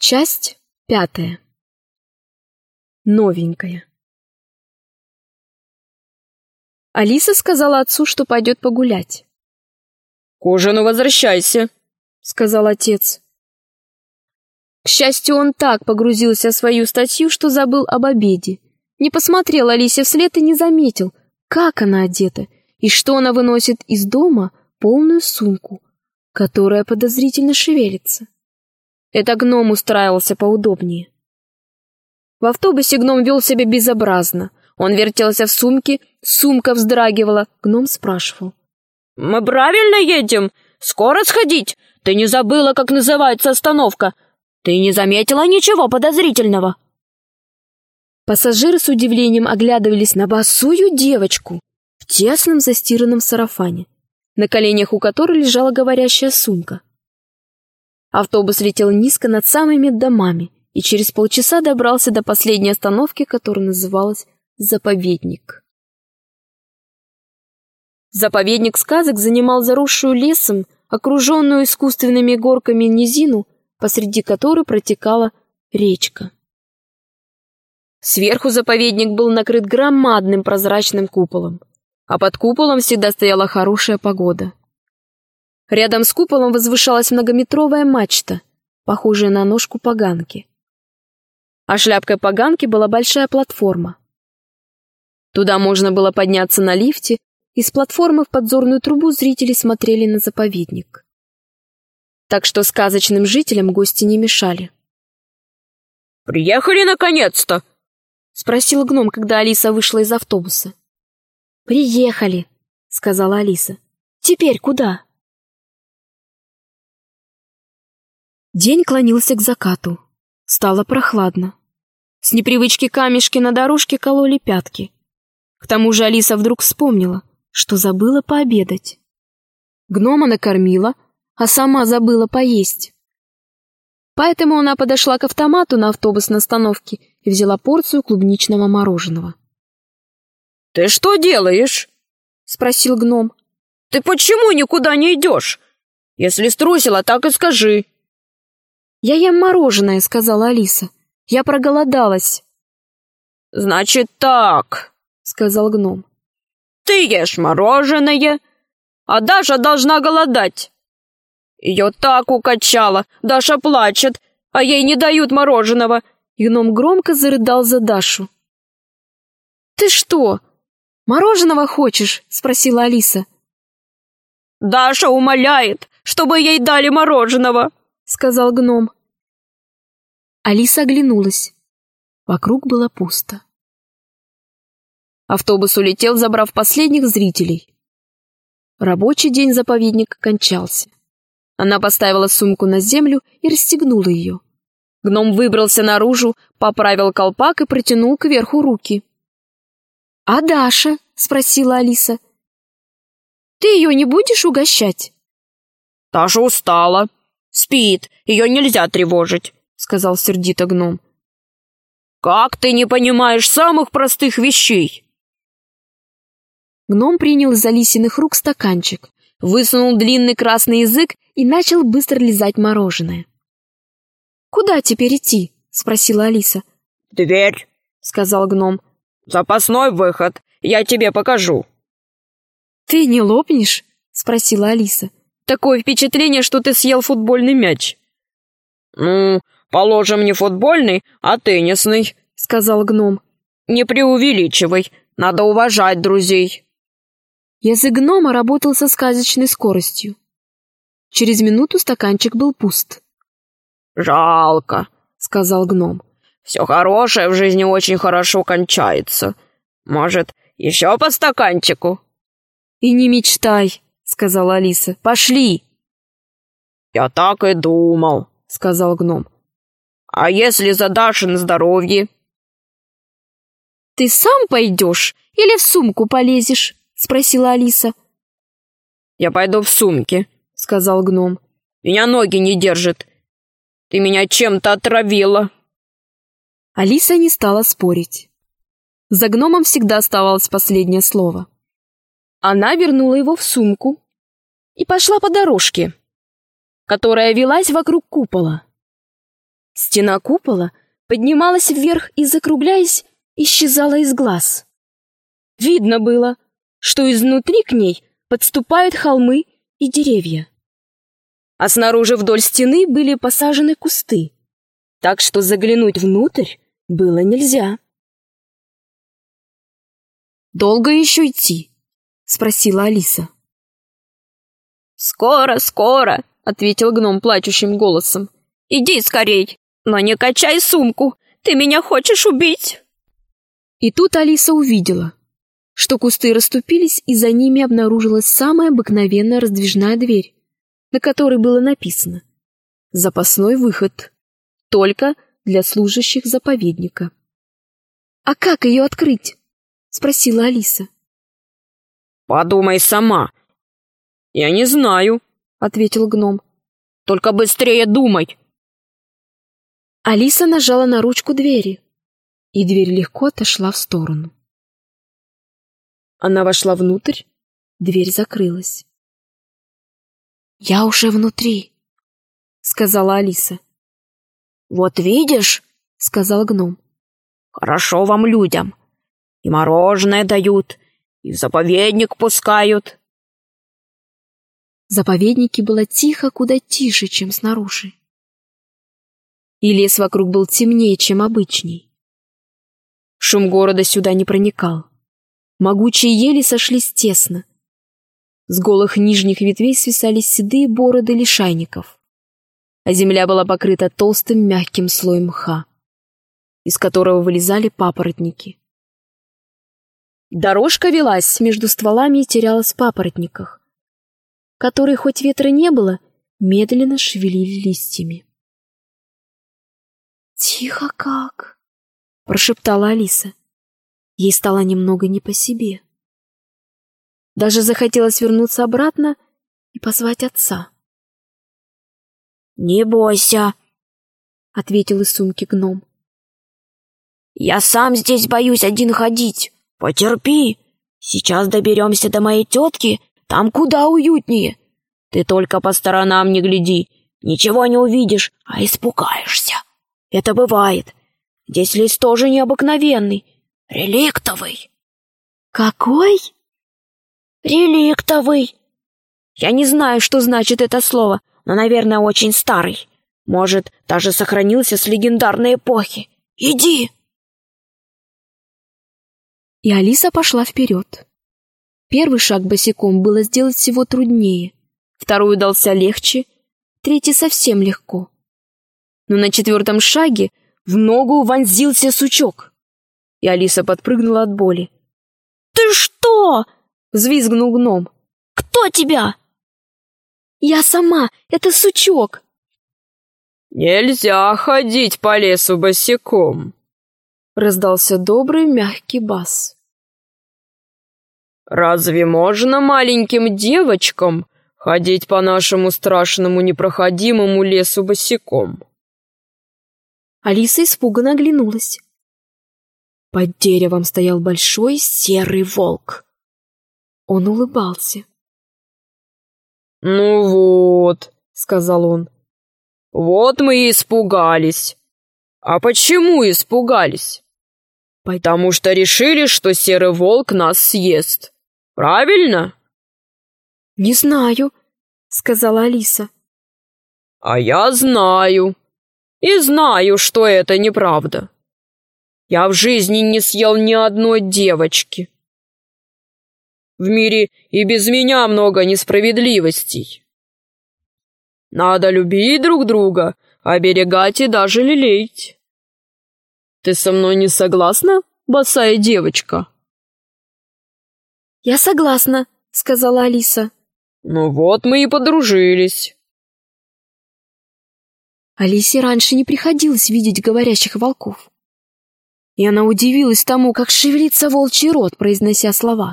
Часть 5. Новенькая. Алиса сказала отцу, что пойдет погулять. «К ужину возвращайся», — сказал отец. К счастью, он так погрузился в свою статью, что забыл об обеде. Не посмотрел Алисе вслед и не заметил, как она одета и что она выносит из дома полную сумку, которая подозрительно шевелится. Это гном устраивался поудобнее. В автобусе гном вел себя безобразно. Он вертелся в сумке, сумка вздрагивала. Гном спрашивал: «Мы правильно едем? Скоро сходить? Ты не забыла, как называется остановка? Ты не заметила ничего подозрительного?» Пассажиры с удивлением оглядывались на босую девочку в тесном застиранном сарафане, на коленях у которой лежала говорящая сумка. Автобус летел низко над самыми домами и через полчаса добрался до последней остановки, которая называлась Заповедник. Заповедник сказок занимал заросшую лесом, окруженную искусственными горками низину, посреди которой протекала речка. Сверху заповедник был накрыт громадным прозрачным куполом, а под куполом всегда стояла хорошая погода. Рядом с куполом возвышалась многометровая мачта, похожая на ножку поганки. А шляпкой поганки была большая платформа. Туда можно было подняться на лифте, и с платформы в подзорную трубу зрители смотрели на заповедник. Так что сказочным жителям гости не мешали. «Приехали наконец-то?» — спросил гном, когда Алиса вышла из автобуса. «Приехали», — сказала Алиса. «Теперь куда?» День клонился к закату. Стало прохладно. С непривычки камешки на дорожке кололи пятки. К тому же Алиса вдруг вспомнила, что забыла пообедать. Гнома накормила, а сама забыла поесть. Поэтому она подошла к автомату на автобусной остановке и взяла порцию клубничного мороженого. «Ты что делаешь?» — спросил гном. «Ты почему никуда не идешь? Если струсила, так и скажи». «Я ем мороженое», — сказала Алиса. «Я проголодалась». «Значит так», — сказал гном. «Ты ешь мороженое, а Даша должна голодать. Ее так укачало, Даша плачет, а ей не дают мороженого». И гном громко зарыдал за Дашу. «Ты что, мороженого хочешь?» — спросила Алиса. «Даша умоляет, чтобы ей дали мороженого», — сказал гном. Алиса оглянулась. Вокруг было пусто. Автобус улетел, забрав последних зрителей. Рабочий день заповедника кончался. Она поставила сумку на землю и расстегнула ее. Гном выбрался наружу, поправил колпак и протянул кверху руки. «А Даша?» — спросила Алиса. «Ты ее не будешь угощать?» «Даша устала. Спит, ее нельзя тревожить», — сказал сердито гном. «Как ты не понимаешь самых простых вещей?» Гном принял из Алисиных рук стаканчик, высунул длинный красный язык и начал быстро лизать мороженое. «Куда теперь идти?» — спросила Алиса. «Дверь», — сказал гном. «Запасной выход, я тебе покажу». «Ты не лопнешь?» — спросила Алиса. «Такое впечатление, что ты съел футбольный мяч». «Ну, положим, не футбольный, а теннисный», — сказал гном. «Не преувеличивай, надо уважать друзей». Язык гнома работал со сказочной скоростью. Через минуту стаканчик был пуст. «Жалко», — сказал гном. «Все хорошее в жизни очень хорошо кончается. Может, еще по стаканчику?» «И не мечтай», — сказала Алиса. «Пошли!» «Я так и думал», — сказал гном. «А если за Дашин здоровье?» «Ты сам пойдешь или в сумку полезешь?» — спросила Алиса. «Я пойду в сумке», — сказал гном. «Меня ноги не держат. Ты меня чем-то отравила». Алиса не стала спорить. За гномом всегда оставалось последнее слово. Она вернула его в сумку и пошла по дорожке, которая велась вокруг купола. Стена купола поднималась вверх и, закругляясь, исчезала из глаз. Видно было, что изнутри к ней подступают холмы и деревья. А снаружи вдоль стены были посажены кусты, так что заглянуть внутрь было нельзя. «Долго еще идти?» — спросила Алиса. «Скоро, скоро!» — ответил гном плачущим голосом. «Иди скорей, но не качай сумку, ты меня хочешь убить!» И тут Алиса увидела, что кусты расступились, и за ними обнаружилась самая обыкновенная раздвижная дверь, на которой было написано «Запасной выход, только для служащих заповедника». «А как ее открыть?» — спросила Алиса. «Подумай сама». «Я не знаю», — ответил гном. «Только быстрее думай». Алиса нажала на ручку двери, и дверь легко отошла в сторону. Она вошла внутрь, дверь закрылась. «Я уже внутри», — сказала Алиса. «Вот видишь», — сказал гном, — «хорошо вам, людям. И мороженое дают, и в заповедник пускают». В заповеднике было тихо, куда тише, чем снаружи. И лес вокруг был темнее, чем обычней. Шум города сюда не проникал. Могучие ели сошлись тесно. С голых нижних ветвей свисали седые бороды лишайников, а земля была покрыта толстым мягким слоем мха, из которого вылезали папоротники. Дорожка велась между стволами и терялась в папоротниках, которые, хоть ветра не было, медленно шевелили листьями. «Тихо как!» — прошептала Алиса. Ей стало немного не по себе. Даже захотелось вернуться обратно и позвать отца. «Не бойся», — ответил из сумки гном. «Я сам здесь боюсь один ходить. Потерпи. Сейчас доберемся до моей тетки, там куда уютнее. Ты только по сторонам не гляди, ничего не увидишь, а испугаешься. Это бывает. Здесь лес тоже необыкновенный, реликтовый». «Какой?» «Реликтовый. Я не знаю, что значит это слово, но, наверное, очень старый. Может, даже сохранился с легендарной эпохи. Иди!» И Алиса пошла вперед. Первый шаг босиком было сделать всего труднее, второй удался легче, третий совсем легко. Но на четвертом шаге в ногу вонзился сучок, и Алиса подпрыгнула от боли. «Ты что?» — взвизгнул гном. «Кто тебя?» «Я сама, это сучок!» «Нельзя ходить по лесу босиком!» — раздался добрый мягкий бас. «Разве можно маленьким девочкам ходить по нашему страшному непроходимому лесу босиком?» Алиса испуганно оглянулась. Под деревом стоял большой серый волк. Он улыбался. «Ну вот», — сказал он, — «вот мы и испугались». «А почему испугались?» «Потому что решили, что серый волк нас съест. Правильно?» «Не знаю», — сказала Алиса. «А я знаю. И знаю, что это неправда. Я в жизни не съел ни одной девочки. В мире и без меня много несправедливостей. Надо любить друг друга, оберегать и даже лелеять. Ты со мной не согласна, босая девочка?» «Я согласна», — сказала Алиса. «Ну вот мы и подружились». Алисе раньше не приходилось видеть говорящих волков. И она удивилась тому, как шевелится волчий рот, произнося слова.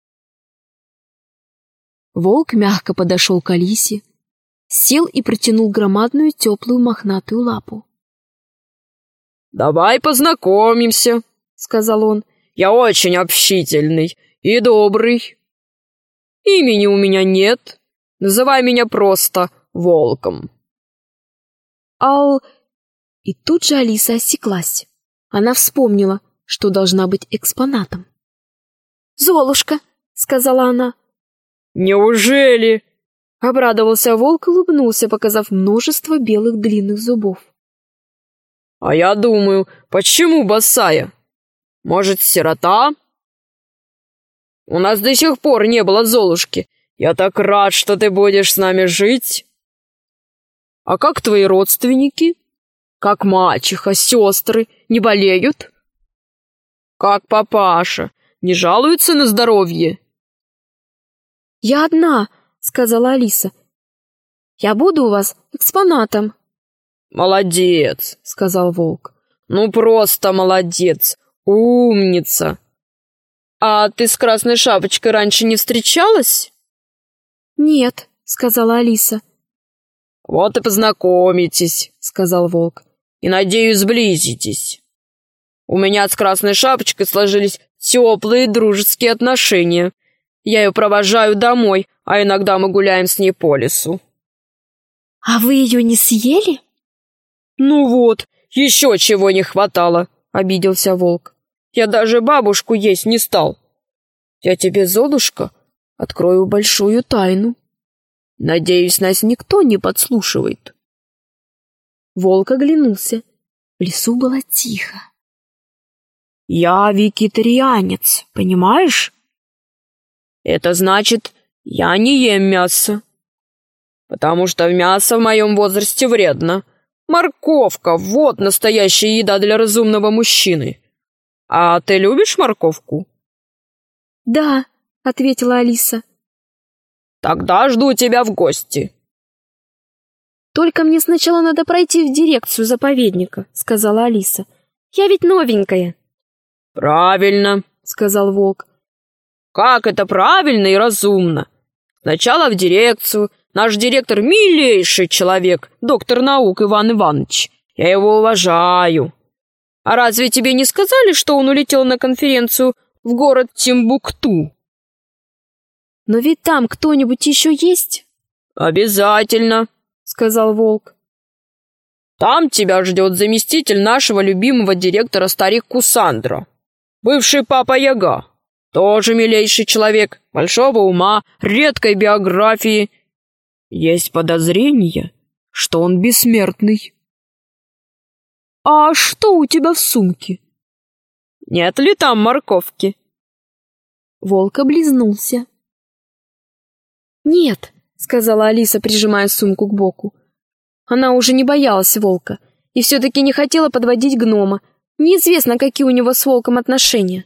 Волк мягко подошел к Алисе, сел и протянул громадную теплую мохнатую лапу. «Давай познакомимся», — сказал он. «Я очень общительный и добрый. Имени у меня нет, называй меня просто Волком». И тут же Алиса осеклась. Она вспомнила, что должна быть экспонатом. «Золушка!» — сказала она. «Неужели?» — обрадовался волк и улыбнулся, показав множество белых длинных зубов. «А я думаю, почему босая? Может, сирота? У нас до сих пор не было Золушки. Я так рад, что ты будешь с нами жить. А как твои родственники? Как мачеха, сестры, не болеют? Как папаша, не жалуется на здоровье?» «Я одна», — сказала Алиса. «Я буду у вас экспонатом». «Молодец», — сказал волк. «Ну просто молодец, умница. А ты с Красной Шапочкой раньше не встречалась?» «Нет», — сказала Алиса. «Вот и познакомитесь», — сказал волк. «И, надеюсь, сблизитесь. У меня с Красной Шапочкой сложились теплые дружеские отношения. Я ее провожаю домой, а иногда мы гуляем с ней по лесу». «А вы ее не съели?» «Ну вот, еще чего не хватало», — обиделся волк. «Я даже бабушку есть не стал. Я тебе, Золушка, открою большую тайну. Надеюсь, нас никто не подслушивает». Волк оглянулся. В лесу было тихо. «Я вегетарианец, понимаешь? Это значит, я не ем мясо. Потому что мясо в моем возрасте вредно. Морковка — вот настоящая еда для разумного мужчины. А ты любишь морковку?» «Да», — ответила Алиса. «Тогда жду тебя в гости». «Только мне сначала надо пройти в дирекцию заповедника», — сказала Алиса. «Я ведь новенькая». «Правильно», — сказал волк. «Как это правильно и разумно. Сначала в дирекцию. Наш директор — милейший человек, доктор наук Иван Иванович. Я его уважаю. А разве тебе не сказали, что он улетел на конференцию в город Тимбукту?» «Но ведь там кто-нибудь еще есть?» «Обязательно», — сказал волк. «Там тебя ждет заместитель нашего любимого директора старик Кусандра, бывший папа Яга. Тоже милейший человек, большого ума, редкой биографии. Есть подозрение, что он бессмертный». «А что у тебя в сумке? Нет ли там морковки?» Волк облизнулся. «Нет», — сказала Алиса, прижимая сумку к боку. Она уже не боялась волка и все-таки не хотела подводить гнома. Неизвестно, какие у него с волком отношения.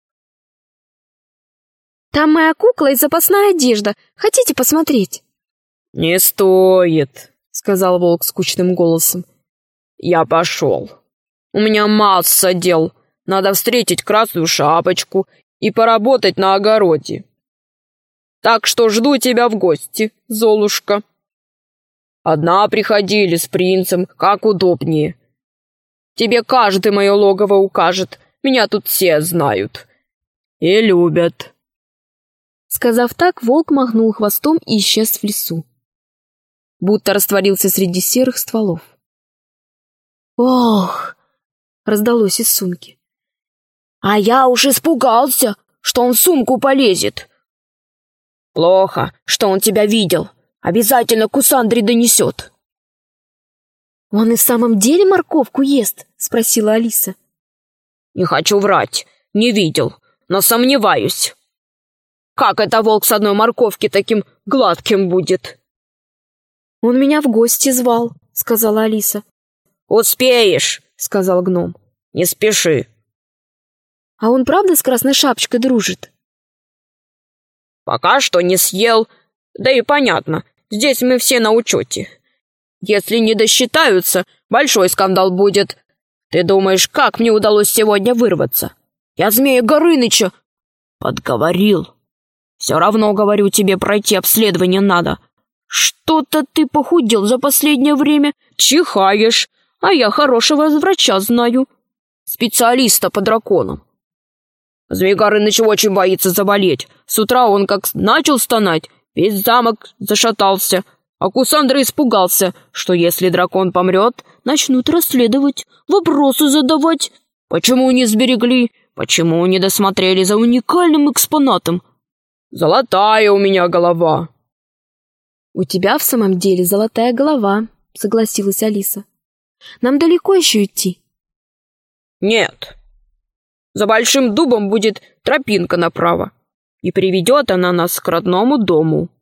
«Там моя кукла и запасная одежда. Хотите посмотреть?» «Не стоит», — сказал волк скучным голосом. «Я пошел. У меня масса дел. Надо встретить Красную Шапочку и поработать на огороде. Так что жду тебя в гости, Золушка. Одна приходи или с принцем, как удобнее. Тебе каждый мое логово укажет. Меня тут все знают и любят». Сказав так, волк махнул хвостом и исчез в лесу, будто растворился среди серых стволов. «Ох!» — раздалось из сумки. «А я уж испугался, что он в сумку полезет». «Плохо, что он тебя видел. Обязательно Кусандре донесет». «Он и в самом деле морковку ест?» — спросила Алиса. «Не хочу врать, не видел, но сомневаюсь. Как это волк с одной морковки таким гладким будет?» «Он меня в гости звал», — сказала Алиса. «Успеешь», — сказал гном. «Не спеши». «А он правда с Красной Шапочкой дружит?» «Пока что не съел. Да и понятно, здесь мы все на учете. Если не досчитаются, большой скандал будет. Ты думаешь, как мне удалось сегодня вырваться? Я Змея Горыныча подговорил. Все равно, говорю, тебе пройти обследование надо. Что-то ты похудел за последнее время, чихаешь, а я хорошего врача знаю, специалиста по драконам. Змей Горыныч очень боится заболеть. С утра он как начал стонать, весь замок зашатался, А Кусандра испугался, что если дракон помрет, начнут расследовать, вопросы задавать. Почему не сберегли? Почему не досмотрели за уникальным экспонатом? Золотая у меня голова. «У тебя в самом деле золотая голова», — согласилась Алиса. «Нам далеко еще идти?» Нет. За большим дубом будет тропинка направо, и приведет она нас к родному дому.